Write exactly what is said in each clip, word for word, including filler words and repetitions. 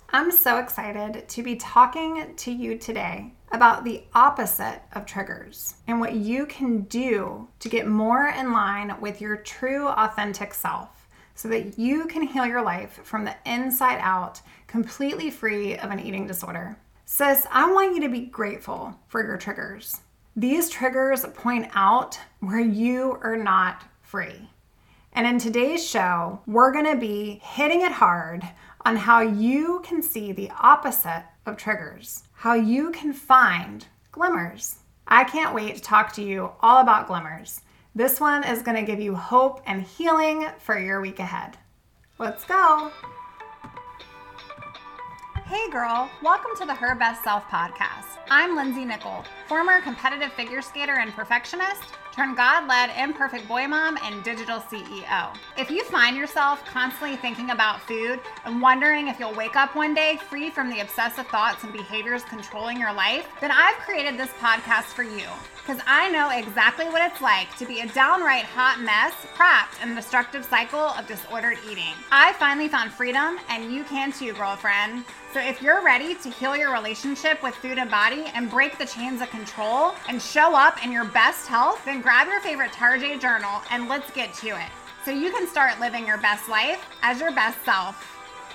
I'm so excited to be talking to you today about the opposite of triggers and what you can do to get more in line with your true, authentic self so that you can heal your life from the inside out, completely free of an eating disorder. Sis, I want you to be grateful for your triggers. These triggers point out where you are not free. And in today's show, we're going to be hitting it hard on how you can see the opposite of triggers, how you can find glimmers. I can't wait to talk to you all about glimmers. This one is going to give you hope and healing for your week ahead. Let's go. Hey girl, welcome to the Her Best Self podcast. I'm Lindsay Nickel, former competitive figure skater and perfectionist, turned God-led imperfect boy mom and digital C E O. If you find yourself constantly thinking about food and wondering if you'll wake up one day free from the obsessive thoughts and behaviors controlling your life, then I've created this podcast for you because I know exactly what it's like to be a downright hot mess trapped in the destructive cycle of disordered eating. I finally found freedom, and you can too, girlfriend. So if you're ready to heal your relationship with food and body and break the chains of control and show up in your best health, then grab your favorite Tarjay journal and let's get to it so you can start living your best life as your best self.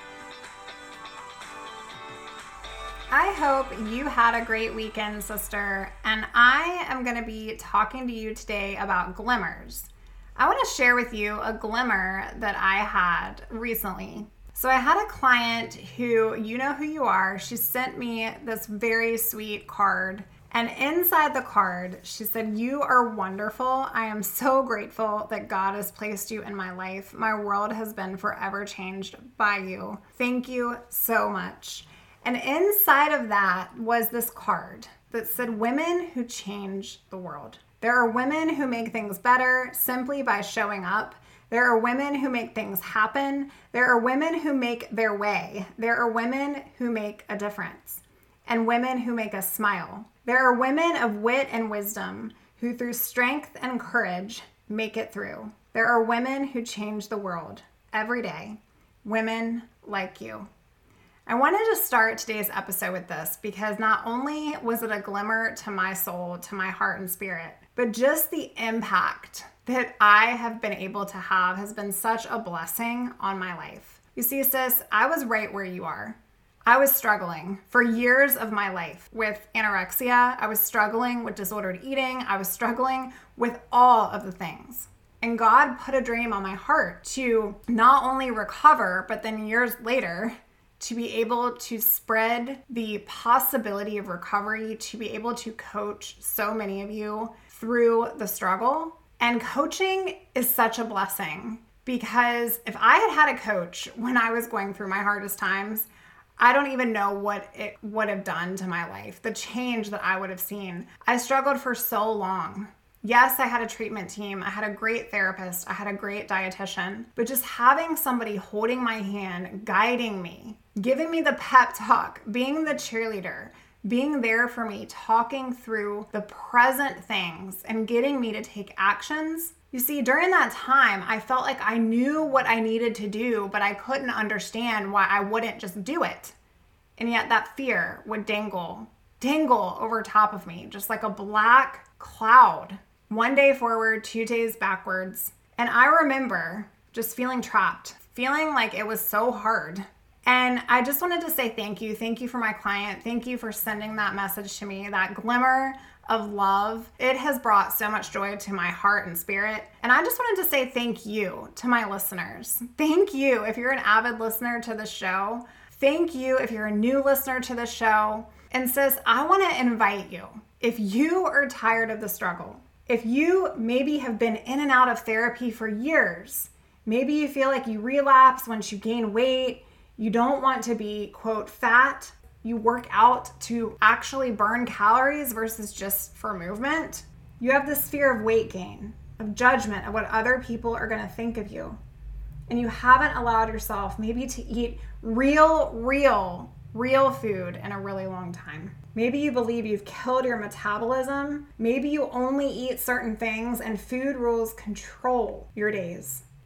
I hope you had a great weekend, sister, and I am going to be talking to you today about glimmers. I want to share with you a glimmer that I had recently. So I had a client who, you know who you are, she sent me this very sweet card. And inside the card, she said, "You are wonderful. I am so grateful that God has placed you in my life. My world has been forever changed by you. Thank you so much." And inside of that was this card that said, "Women who change the world." There are women who make things better simply by showing up. There are women who make things happen. There are women who make their way. There are women who make a difference, and women who make us smile. There are women of wit and wisdom who through strength and courage make it through. There are women who change the world every day. Women like you. I wanted to start today's episode with this because not only was it a glimmer to my soul, to my heart and spirit, but just the impact that I have been able to have has been such a blessing on my life. You see, sis, I was right where you are. I was struggling for years of my life with anorexia. I was struggling with disordered eating. I was struggling with all of the things. And God put a dream on my heart to not only recover, but then years later, to be able to spread the possibility of recovery, to be able to coach so many of you through the struggle. And coaching is such a blessing because if I had had a coach when I was going through my hardest times, I don't even know what it would have done to my life, the change that I would have seen. I struggled for so long. Yes, I had a treatment team. I had a great therapist. I had a great dietitian. But just having somebody holding my hand, guiding me, giving me the pep talk, being the cheerleader, being there for me, talking through the present things and getting me to take actions. You see, during that time, I felt like I knew what I needed to do, but I couldn't understand why I wouldn't just do it. And yet that fear would dangle, dangle over top of me, just like a black cloud. One day forward, two days backwards. And I remember just feeling trapped, feeling like it was so hard. And I just wanted to say thank you. Thank you for my client. Thank you for sending that message to me, that glimmer of love. It has brought so much joy to my heart and spirit. And I just wanted to say thank you to my listeners. Thank you if you're an avid listener to the show. Thank you if you're a new listener to the show. And sis, I want to invite you. If you are tired of the struggle, if you maybe have been in and out of therapy for years, maybe you feel like you relapse once you gain weight, you don't want to be, quote, fat, you work out to actually burn calories versus just for movement, you have this fear of weight gain, of judgment, of what other people are going to think of you. And you haven't allowed yourself maybe to eat real, real, real food in a really long time. Maybe you believe you've killed your metabolism. Maybe you only eat certain things and food rules control your days.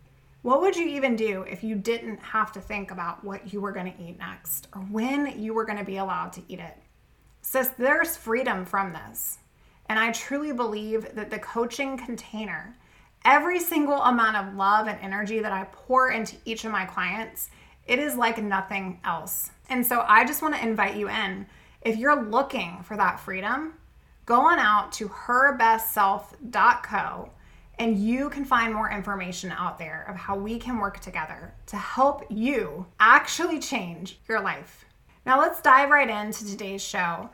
What would you even do if you didn't have to think about what you were going to eat next or when you were going to be allowed to eat it? Sis, there's freedom from this. And I truly believe that the coaching container, every single amount of love and energy that I pour into each of my clients, it is like nothing else. And so I just want to invite you in. If you're looking for that freedom, go on out to her best self dot co and you can find more information out there of how we can work together to help you actually change your life. Now let's dive right into today's show.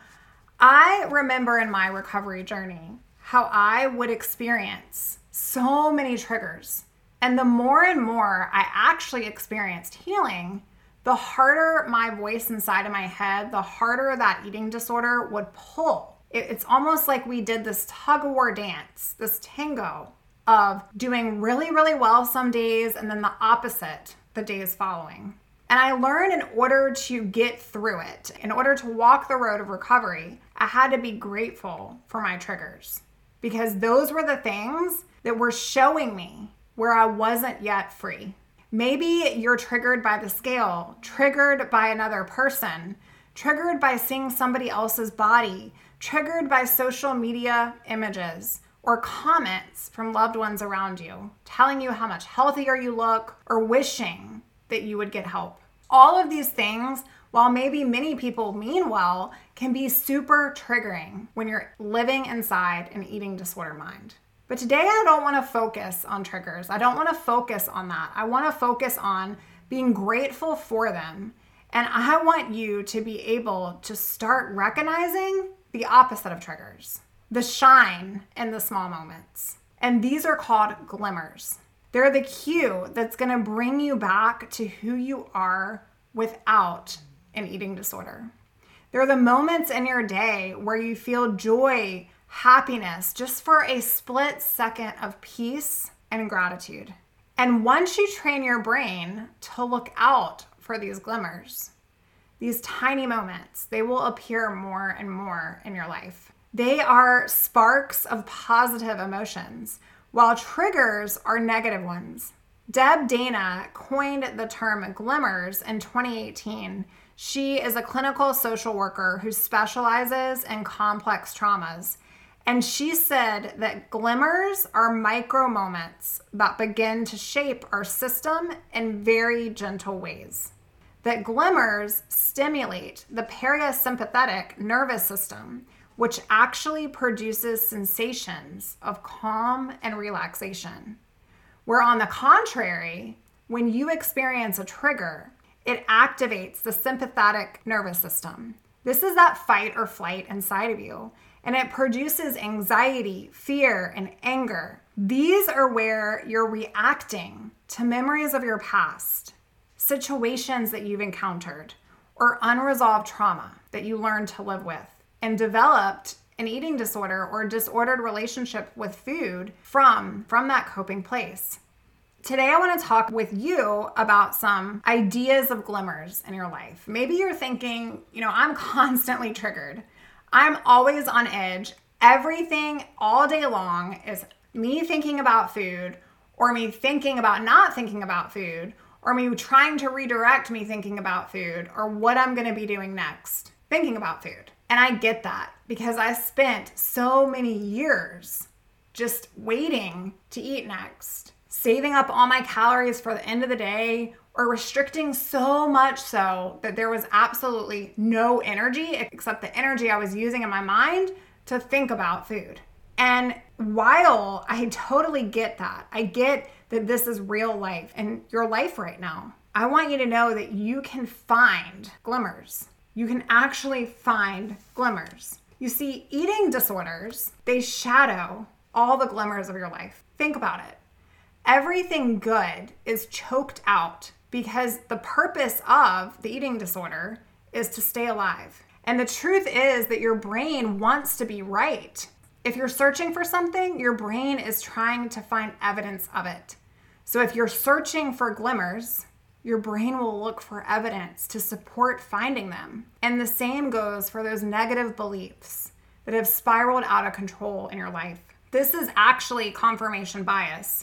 I remember in my recovery journey how I would experience so many triggers. And the more and more I actually experienced healing, the harder my voice inside of my head, the harder that eating disorder would pull. It's almost like we did this tug of war dance, this tango of doing really, really well some days and then the opposite the days following. And I learned in order to get through it, in order to walk the road of recovery, I had to be grateful for my triggers because those were the things that were showing me where I wasn't yet free. Maybe you're triggered by the scale, triggered by another person, triggered by seeing somebody else's body, triggered by social media images or comments from loved ones around you, telling you how much healthier you look or wishing that you would get help. All of these things, while maybe many people mean well, can be super triggering when you're living inside an eating disorder mind. But today I don't want to focus on triggers. I don't want to focus on that. I want to focus on being grateful for them. And I want you to be able to start recognizing the opposite of triggers, the shine in the small moments. And these are called glimmers. They're the cue that's going to bring you back to who you are without an eating disorder. They're the moments in your day where you feel joy, happiness, just for a split second of peace and gratitude. And once you train your brain to look out for these glimmers, these tiny moments, they will appear more and more in your life. They are sparks of positive emotions, while triggers are negative ones. Deb Dana coined the term glimmers in twenty eighteen. She is a clinical social worker who specializes in complex traumas. And she said that glimmers are micro moments that begin to shape our system in very gentle ways. That glimmers stimulate the parasympathetic nervous system, which actually produces sensations of calm and relaxation. Where on the contrary, when you experience a trigger, it activates the sympathetic nervous system. This is that fight or flight inside of you, and it produces anxiety, fear, and anger. These are where you're reacting to memories of your past, situations that you've encountered, or unresolved trauma that you learned to live with and developed an eating disorder or disordered relationship with food from, from that coping place. Today, I want to talk with you about some ideas of glimmers in your life. Maybe you're thinking, you know, I'm constantly triggered. I'm always on edge. Everything all day long is me thinking about food, or me thinking about not thinking about food, or me trying to redirect me thinking about food, or what I'm going to be doing next, thinking about food. And I get that because I spent so many years just waiting to eat next, saving up all my calories for the end of the day, or restricting so much so that there was absolutely no energy except the energy I was using in my mind to think about food. And while I totally get that, I get that this is real life and your life right now, I want you to know that you can find glimmers. You can actually find glimmers. You see, eating disorders, they shadow all the glimmers of your life. Think about it. Everything good is choked out because the purpose of the eating disorder is to stay alive. And the truth is that your brain wants to be right. If you're searching for something, your brain is trying to find evidence of it. So if you're searching for glimmers, your brain will look for evidence to support finding them. And the same goes for those negative beliefs that have spiraled out of control in your life. This is actually confirmation bias.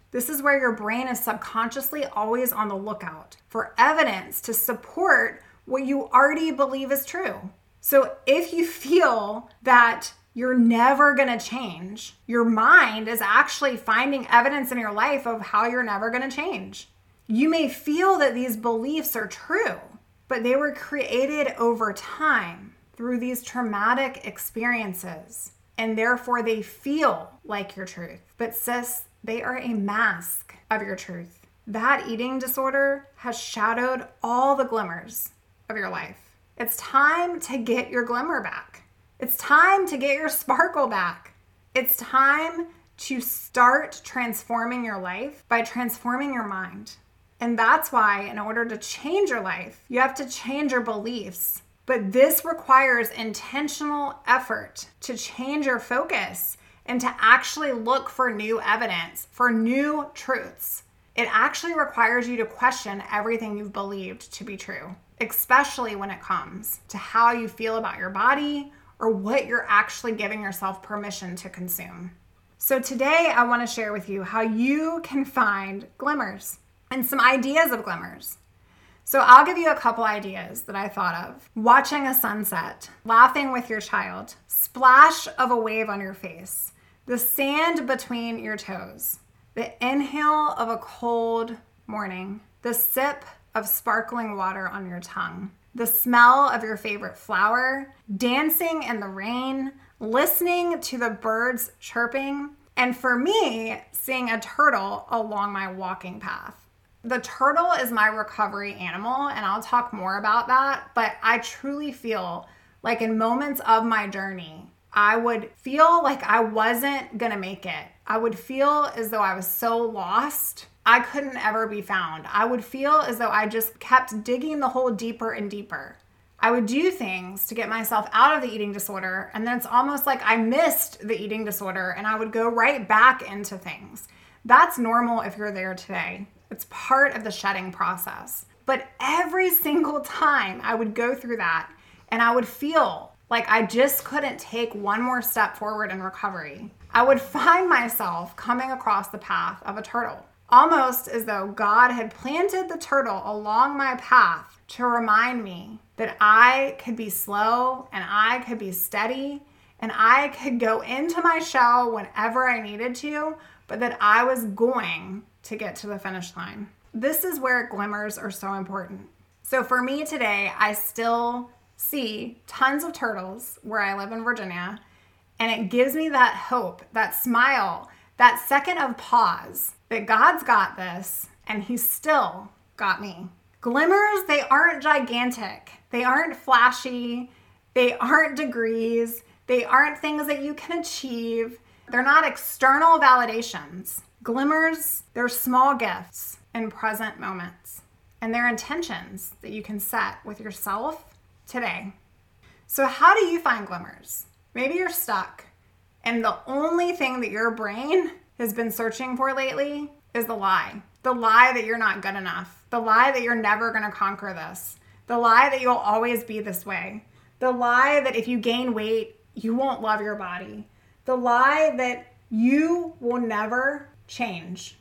This is where your brain is subconsciously always on the lookout for evidence to support what you already believe is true. So if you feel that you're never going to change, your mind is actually finding evidence in your life of how you're never going to change. You may feel that these beliefs are true, but they were created over time through these traumatic experiences, and therefore they feel like your truth. But sis, they are a mask of your truth. That eating disorder has shadowed all the glimmers of your life. It's time to get your glimmer back. It's time to get your sparkle back. It's time to start transforming your life by transforming your mind. And that's why, in order to change your life, you have to change your beliefs. But this requires intentional effort to change your focus and to actually look for new evidence, for new truths. It actually requires you to question everything you've believed to be true, especially when it comes to how you feel about your body or what you're actually giving yourself permission to consume. So today I want to share with you how you can find glimmers and some ideas of glimmers. So I'll give you a couple ideas that I thought of. Watching a sunset, laughing with your child, splash of a wave on your face, the sand between your toes, the inhale of a cold morning, the sip of sparkling water on your tongue, the smell of your favorite flower, dancing in the rain, listening to the birds chirping, and for me, seeing a turtle along my walking path. The turtle is my recovery animal, and I'll talk more about that, but I truly feel like in moments of my journey, I would feel like I wasn't gonna make it. I would feel as though I was so lost, I couldn't ever be found. I would feel as though I just kept digging the hole deeper and deeper. I would do things to get myself out of the eating disorder, and then it's almost like I missed the eating disorder, and I would go right back into things. That's normal if you're there today. It's part of the shedding process. But every single time I would go through that and I would feel like I just couldn't take one more step forward in recovery, I would find myself coming across the path of a turtle, almost as though God had planted the turtle along my path to remind me that I could be slow and I could be steady and I could go into my shell whenever I needed to, but that I was going to get to the finish line. This is where glimmers are so important. So for me today, I still see tons of turtles where I live in Virginia, and it gives me that hope, that smile, that second of pause that God's got this and He's still got me. Glimmers, they aren't gigantic. They aren't flashy. They aren't degrees. They aren't things that you can achieve. They're not external validations. Glimmers, they're small gifts in present moments, and they're intentions that you can set with yourself today. So how do you find glimmers? Maybe you're stuck, and the only thing that your brain has been searching for lately is the lie. The lie that you're not good enough. The lie that you're never going to conquer this. The lie that you'll always be this way. The lie that if you gain weight, you won't love your body. The lie that you will never change.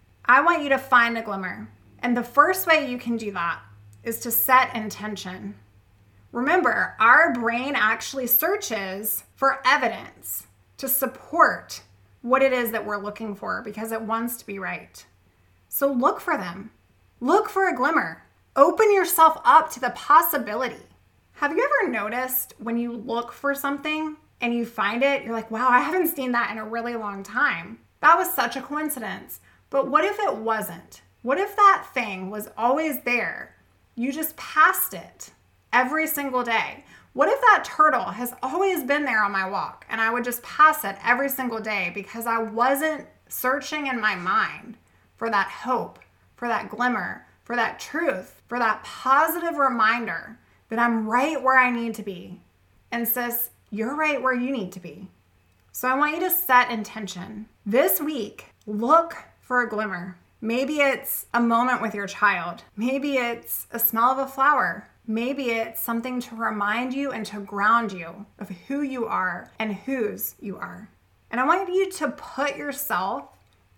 I want you to find a glimmer. And the first way you can do that is to set intention. Remember, our brain actually searches for evidence to support what it is that we're looking for because it wants to be right. So look for them. Look for a glimmer. Open yourself up to the possibility. Have you ever noticed when you look for something and you find it, you're like, wow, I haven't seen that in a really long time. That was such a coincidence. But what if it wasn't? What if that thing was always there? You just passed it every single day. What if that turtle has always been there on my walk and I would just pass it every single day because I wasn't searching in my mind for that hope, for that glimmer, for that truth, for that positive reminder that I'm right where I need to be. And sis, you're right where you need to be. So I want you to set intention. This week, look for a glimmer. Maybe it's a moment with your child. Maybe it's a smell of a flower. Maybe it's something to remind you and to ground you of who you are and whose you are. And I want you to put yourself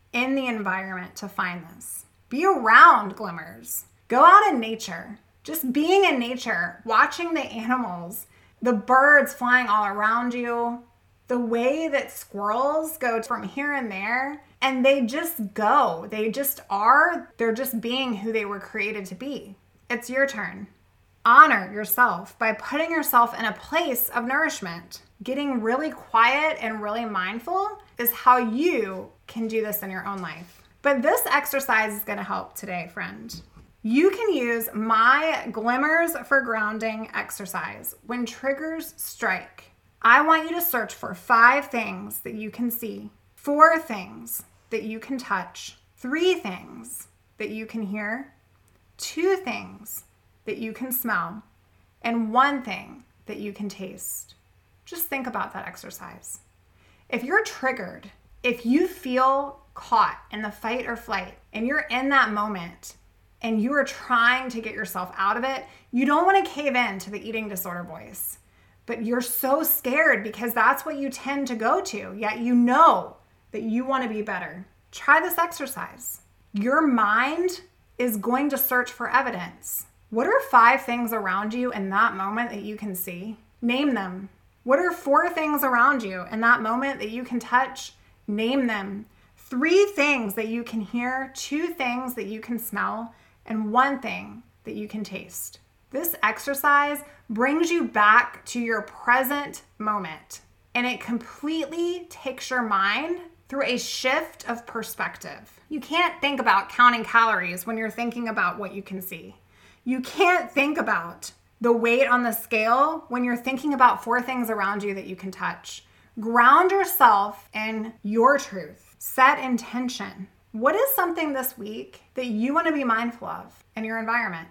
in the environment to find this. Be around glimmers. Go out in nature. Just being in nature, watching the animals, the birds flying all around you, the way that squirrels go from here and there, and they just go. They just are. They're just being who they were created to be. It's your turn. Honor yourself by putting yourself in a place of nourishment. Getting really quiet and really mindful is how you can do this in your own life. But this exercise is going to help today, friend. You can use my Glimmers for Grounding exercise when triggers strike. I want you to search for five things that you can see, four things that you can touch, three things that you can hear, two things that you can smell, and one thing that you can taste. Just think about that exercise. If you're triggered, if you feel caught in the fight or flight, and you're in that moment, and you are trying to get yourself out of it, you don't want to cave in to the eating disorder voice. But you're so scared because that's what you tend to go to, yet you know that you want to be better. Try this exercise. Your mind is going to search for evidence. What are five things around you in that moment that you can see? Name them. What are four things around you in that moment that you can touch? Name them. Three things that you can hear, two things that you can smell, and one thing that you can taste. This exercise brings you back to your present moment, and it completely takes your mind through a shift of perspective. You can't think about counting calories when you're thinking about what you can see. You can't think about the weight on the scale when you're thinking about four things around you that you can touch. Ground yourself in your truth. Set intention. What is something this week that you want to be mindful of in your environment?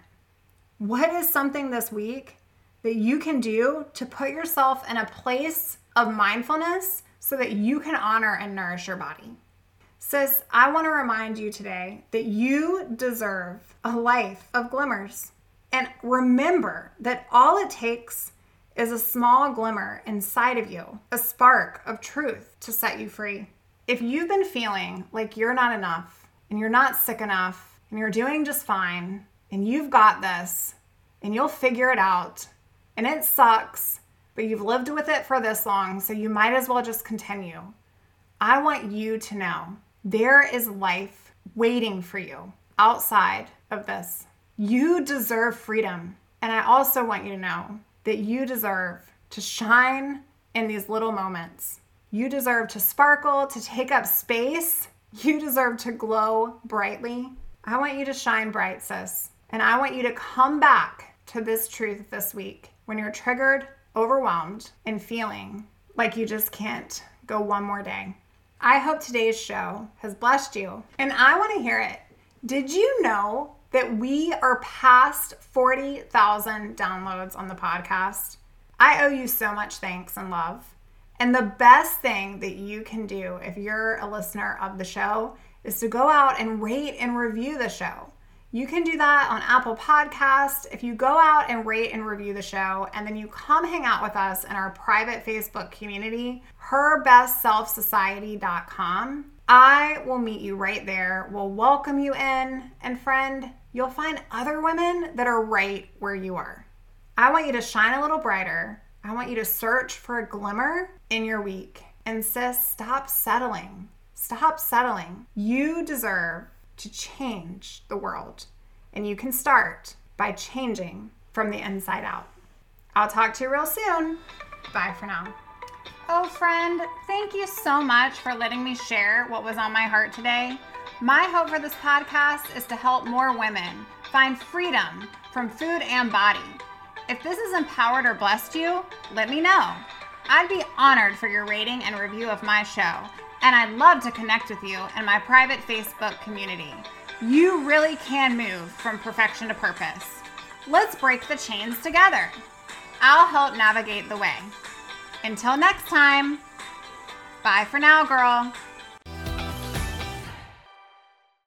What is something this week that you can do to put yourself in a place of mindfulness so that you can honor and nourish your body? Sis, I want to remind you today that you deserve a life of glimmers. And remember that all it takes is a small glimmer inside of you, a spark of truth to set you free. If you've been feeling like you're not enough and you're not sick enough and you're doing just fine and you've got this and you'll figure it out and it sucks, but you've lived with it for this long, so you might as well just continue. I want you to know there is life waiting for you outside of this. You deserve freedom. And I also want you to know that you deserve to shine in these little moments. You deserve to sparkle, to take up space. You deserve to glow brightly. I want you to shine bright, sis. And I want you to come back to this truth this week when you're triggered, overwhelmed, and feeling like you just can't go one more day. I hope today's show has blessed you, and I want to hear it. Did you know that we are past forty thousand downloads on the podcast? I owe you so much thanks and love. And the best thing that you can do if you're a listener of the show is to go out and rate and review the show. You can do that on Apple Podcasts. If you go out and rate and review the show, and then you come hang out with us in our private Facebook community, her best self society dot com, I will meet you right there. We'll welcome you in. And friend, you'll find other women that are right where you are. I want you to shine a little brighter. I want you to search for a glimmer in your week. And sis, stop settling. Stop settling. You deserve to change the world. And you can start by changing from the inside out. I'll talk to you real soon. Bye for now. Oh, friend, thank you so much for letting me share what was on my heart today. My hope for this podcast is to help more women find freedom from food and body. If this has empowered or blessed you, let me know. I'd be honored for your rating and review of my show, and I'd love to connect with you in my private Facebook community. You really can move from perfection to purpose. Let's break the chains together. I'll help navigate the way. Until next time, bye for now, girl.